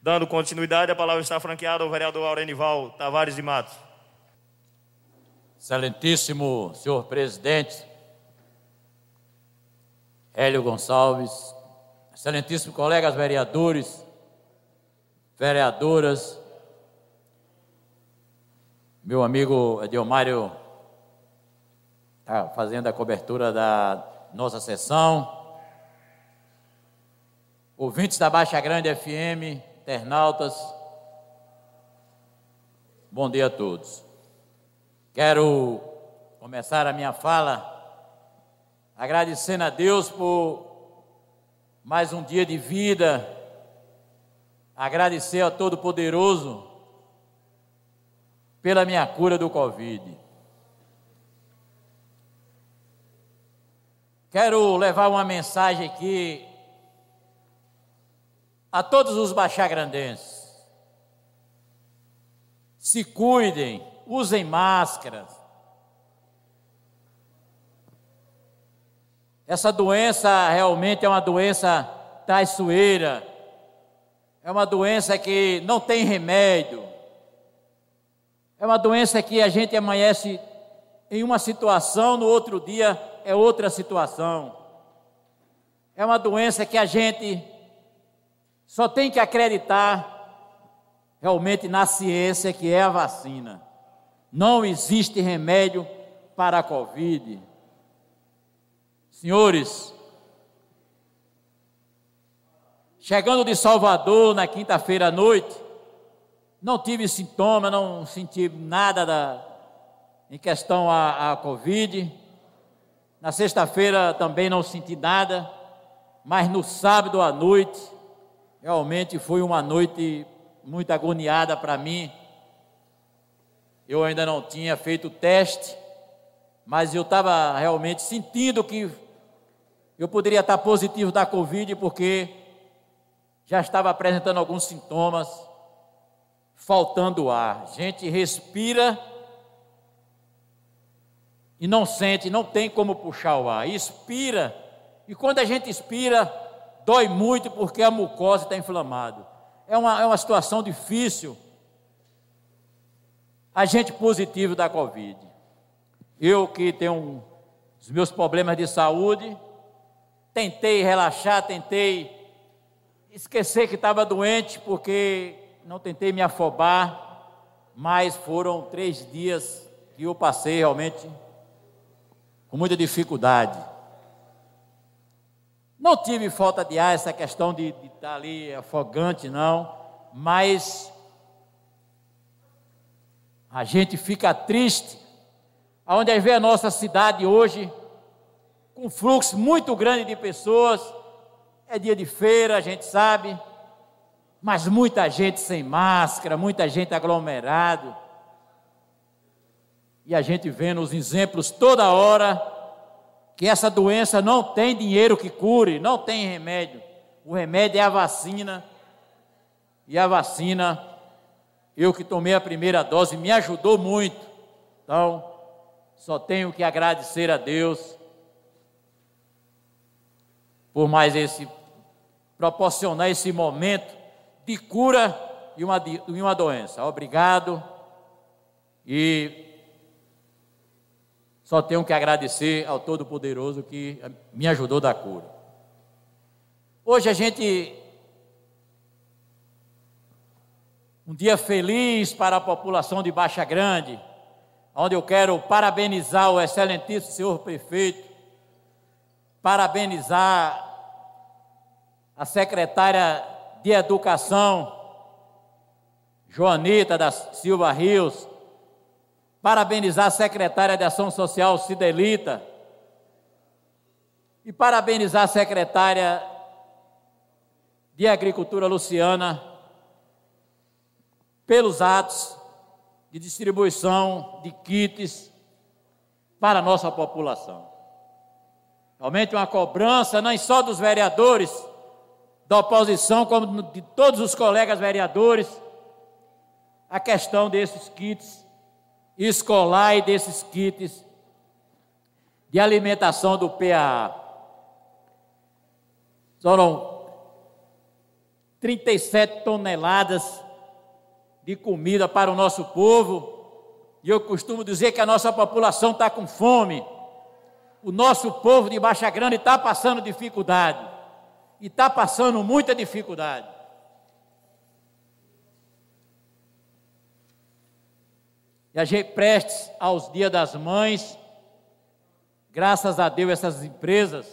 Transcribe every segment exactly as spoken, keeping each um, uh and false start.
Dando continuidade, a palavra está franqueada ao vereador Aurenival Tavares de Matos. Excelentíssimo senhor presidente, Hélio Gonçalves, excelentíssimos colegas vereadores, vereadoras, meu amigo Edilmário está fazendo a cobertura da nossa sessão, ouvintes da Baixa Grande F M, internautas, bom dia a todos. Quero começar a minha fala agradecendo a Deus por mais um dia de vida, agradecer ao Todo-Poderoso pela minha cura do Covid. Quero levar uma mensagem aqui a todos os baixagrandenses. Se cuidem, usem máscaras. Essa doença realmente é uma doença traiçoeira, é uma doença que não tem remédio, é uma doença que a gente amanhece em uma situação, no outro dia é outra situação. É uma doença que a gente só tem que acreditar realmente na ciência, que é a vacina. Não existe remédio para a Covid. Senhores, chegando de Salvador na quinta-feira à noite, não tive sintoma, não senti nada da, em questão à, à Covid. Na sexta-feira também não senti nada, mas no sábado à noite, realmente foi uma noite muito agoniada para mim. Eu ainda não tinha feito o teste, mas eu estava realmente sentindo que eu poderia estar positivo da Covid, porque já estava apresentando alguns sintomas, faltando ar. A gente respira e não sente, não tem como puxar o ar. Expira, e quando a gente expira, dói muito porque a mucosa está inflamada. É uma, é uma situação difícil. A gente positivo da Covid. Eu que tenho um, os meus problemas de saúde, tentei relaxar, tentei esquecer que estava doente, porque não tentei me afobar, mas foram três dias que eu passei realmente com muita dificuldade. Não tive falta de ar, essa questão de, de estar ali afogante, não, mas a gente fica triste, aonde vê a nossa cidade hoje, com um fluxo muito grande de pessoas. É dia de feira, a gente sabe, mas muita gente sem máscara, muita gente aglomerado. E a gente vê nos exemplos toda hora que essa doença não tem dinheiro que cure, não tem remédio. O remédio é a vacina. E a vacina, eu que tomei a primeira dose, me ajudou muito. Então, só tenho que agradecer a Deus por mais esse, proporcionar esse momento de cura de uma, de uma doença. Obrigado, e só tenho que agradecer ao Todo-Poderoso que me ajudou da cura. Hoje a gente, um dia feliz para a população de Baixa Grande, onde eu quero parabenizar o excelentíssimo senhor prefeito, parabenizar a secretária de Educação, Joanita da Silva Rios, parabenizar a secretária de Ação Social, Cidelita, e parabenizar a secretária de Agricultura, Luciana, pelos atos de distribuição de kits para a nossa população. Realmente uma cobrança, não só dos vereadores da oposição, como de todos os colegas vereadores, a questão desses kits escolar e desses kits de alimentação do P A A. Foram trinta e sete toneladas de comida para o nosso povo. E eu costumo dizer que a nossa população está com fome. O nosso povo de Baixa Grande está passando dificuldade. E está passando muita dificuldade. E a gente prestes aos Dias das Mães, graças a Deus essas empresas,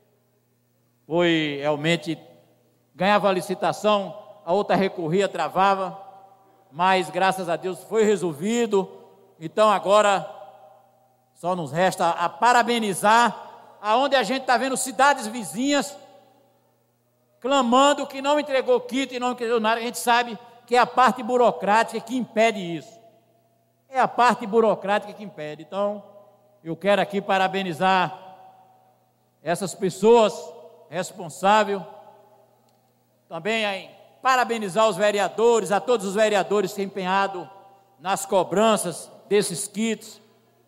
foi realmente, ganhava a licitação, a outra recorria, travava, mas graças a Deus foi resolvido. Então agora só nos resta a parabenizar, aonde a gente está vendo cidades vizinhas clamando que não entregou kit e não entregou nada. A gente sabe que é a parte burocrática que impede isso. É a parte burocrática que impede. Então, eu quero aqui parabenizar essas pessoas responsáveis. Também aí, parabenizar os vereadores, a todos os vereadores que têm empenhado nas cobranças desses kits.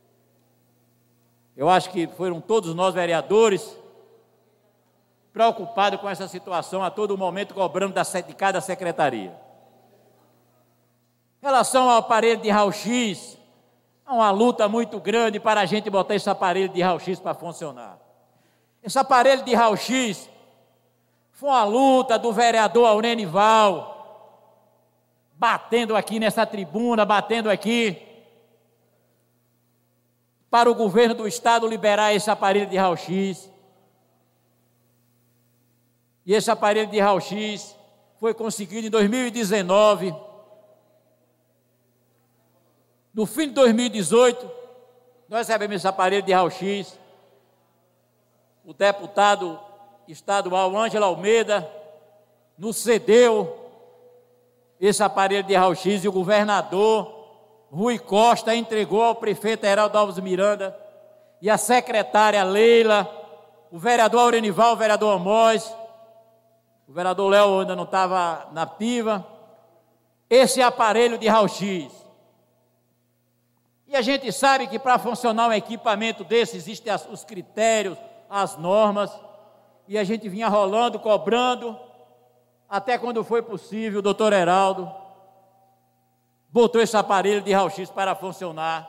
Eu acho que foram todos nós vereadores preocupados com essa situação, a todo momento cobrando de cada secretaria. Em relação ao aparelho de raio-x, é uma luta muito grande para a gente botar esse aparelho de raio-x para funcionar. Esse aparelho de raio-x foi uma luta do vereador Aurenival, batendo aqui nessa tribuna, batendo aqui, para o governo do estado liberar esse aparelho de raio-x. E esse aparelho de raio-x foi conseguido em dois mil e dezenove. No fim de dois mil e dezoito, nós recebemos esse aparelho de raio-x. O deputado estadual Ângelo Almeida nos cedeu esse aparelho de raio-x e o governador Rui Costa entregou ao prefeito Heraldo Alves Miranda e a secretária Leila, o vereador Aurenival, o vereador Amós, o vereador Léo ainda não estava na ativa, esse aparelho de raio-x. E a gente sabe que para funcionar um equipamento desse, existem as, os critérios, as normas, e a gente vinha rolando, cobrando, até quando foi possível, o doutor Heraldo botou esse aparelho de raio-x para funcionar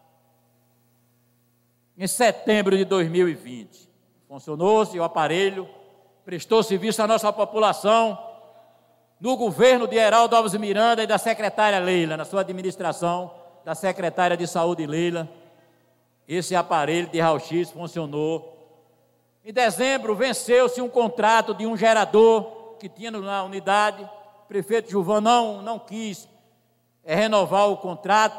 em setembro de dois mil e vinte. Funcionou-se o aparelho, prestou serviço à nossa população, no governo de Heraldo Alves Miranda e da secretária Leila, na sua administração, da secretária de saúde Leila, esse aparelho de raio-x funcionou. Em dezembro, venceu-se um contrato de um gerador que tinha na unidade. O prefeito Gilvan não, não quis é, renovar o contrato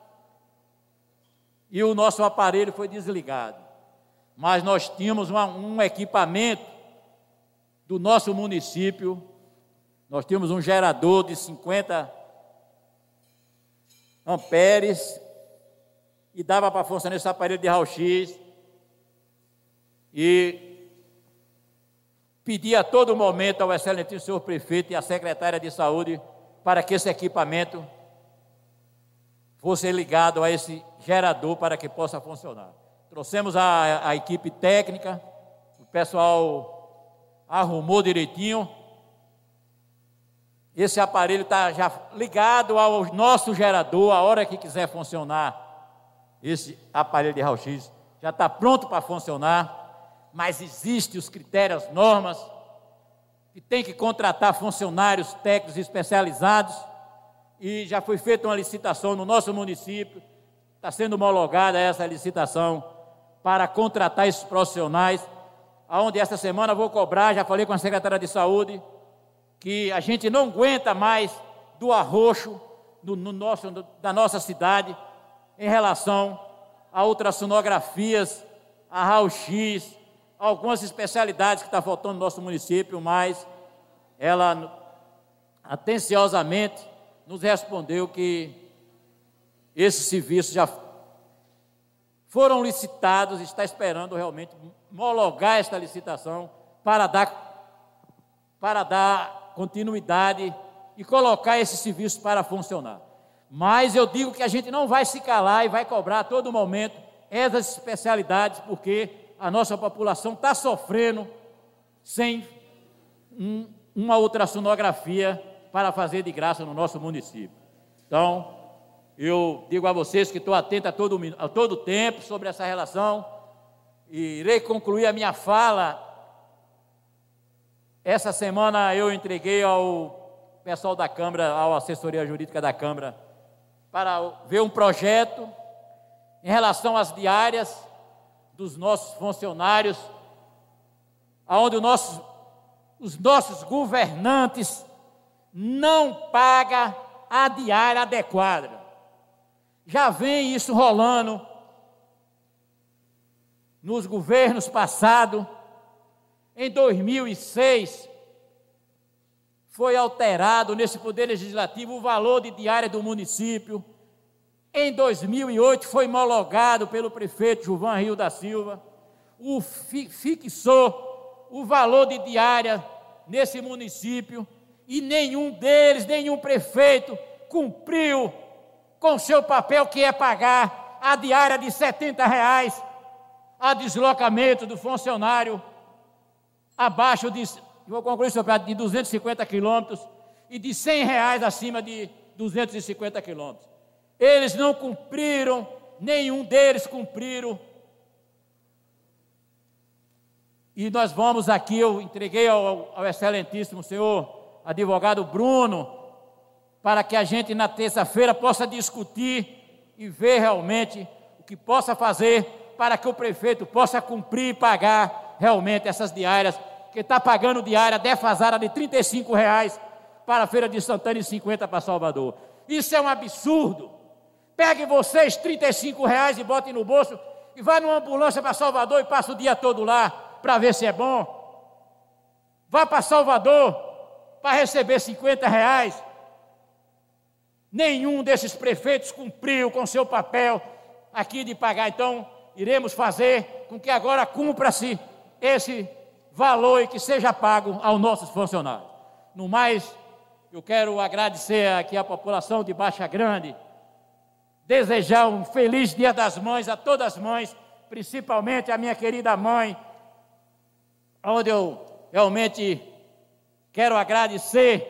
e o nosso aparelho foi desligado. Mas nós tínhamos uma, um equipamento do nosso município, nós tínhamos um gerador de cinquenta amperes e dava para funcionar esse aparelho de raio-x. E pedia a todo momento ao excelentíssimo senhor prefeito e à secretária de saúde para que esse equipamento fosse ligado a esse gerador para que possa funcionar. Trouxemos a, a equipe técnica, o pessoal arrumou direitinho. Esse aparelho está já ligado ao nosso gerador, a hora que quiser funcionar, esse aparelho de raio-x já está pronto para funcionar. Mas existem os critérios, as normas, que tem que contratar funcionários técnicos especializados, e já foi feita uma licitação no nosso município, está sendo homologada essa licitação para contratar esses profissionais, aonde esta semana eu vou cobrar, já falei com a secretária de saúde, que a gente não aguenta mais do arroxo do, no nosso, da nossa cidade em relação a ultrassonografias, a raio-x, algumas especialidades que está faltando no nosso município, mas ela atenciosamente nos respondeu que esses serviços já foram licitados, está esperando realmente homologar esta licitação para dar, para dar continuidade e colocar esse serviço para funcionar. Mas eu digo que a gente não vai se calar e vai cobrar a todo momento essas especialidades, porque a nossa população está sofrendo sem um uma ultrassonografia para fazer de graça no nosso município. Então, eu digo a vocês que estou atento a todo, a todo tempo sobre essa relação e irei concluir a minha fala. Essa semana eu entreguei ao pessoal da Câmara, à assessoria jurídica da Câmara, para ver um projeto em relação às diárias dos nossos funcionários, onde os nossos, os nossos governantes não pagam a diária adequada. Já vem isso rolando nos governos passados. Em dois mil e seis, foi alterado nesse Poder Legislativo o valor de diária do município. Em dois mil e oito, foi homologado pelo prefeito Gilvan Rio da Silva, o fi, fixou o valor de diária nesse município, e nenhum deles, nenhum prefeito, cumpriu com seu papel, que é pagar a diária de setenta reais a deslocamento do funcionário abaixo de, vou concluir, senhor presidente, de duzentos e cinquenta quilômetros e de cem reais acima de duzentos e cinquenta quilômetros. Eles não cumpriram, nenhum deles cumpriram. E nós vamos aqui, eu entreguei ao, ao excelentíssimo senhor advogado Bruno, para que a gente na terça-feira possa discutir e ver realmente o que possa fazer para que o prefeito possa cumprir e pagar realmente essas diárias, que está pagando diária defasada de trinta e cinco reais para a Feira de Santana e cinquenta para Salvador. Isso é um absurdo. Peguem vocês trinta e cinco reais e botem no bolso e vá numa ambulância para Salvador e passa o dia todo lá para ver se é bom. Vá para Salvador para receber cinquenta reais. Nenhum desses prefeitos cumpriu com seu papel aqui de pagar. Então, iremos fazer com que agora cumpra-se esse valor e que seja pago aos nossos funcionários. No mais, eu quero agradecer aqui à população de Baixa Grande, desejar um feliz Dia das Mães a todas as mães, principalmente a minha querida mãe, onde eu realmente quero agradecer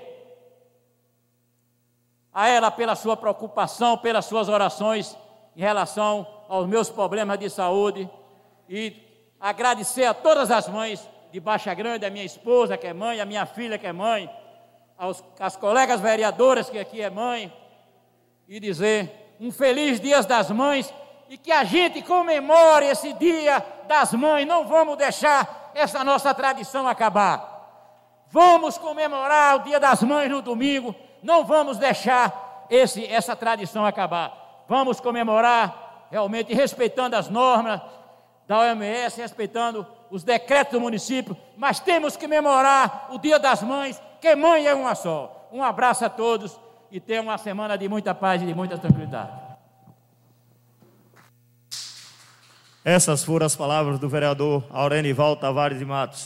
a ela pela sua preocupação, pelas suas orações em relação aos meus problemas de saúde, e agradecer a todas as mães de Baixa Grande, a minha esposa que é mãe, a minha filha que é mãe, aos, às colegas vereadoras que aqui é mãe, e dizer um feliz Dia das Mães, e que a gente comemore esse Dia das Mães. Não vamos deixar essa nossa tradição acabar. Vamos comemorar o Dia das Mães no domingo, não vamos deixar esse, essa tradição acabar. Vamos comemorar realmente respeitando as normas da O M S, respeitando os decretos do município, mas temos que comemorar o Dia das Mães, que mãe é uma só. Um abraço a todos e tenham uma semana de muita paz e de muita tranquilidade. Essas foram as palavras do vereador Aurenival Tavares de Matos.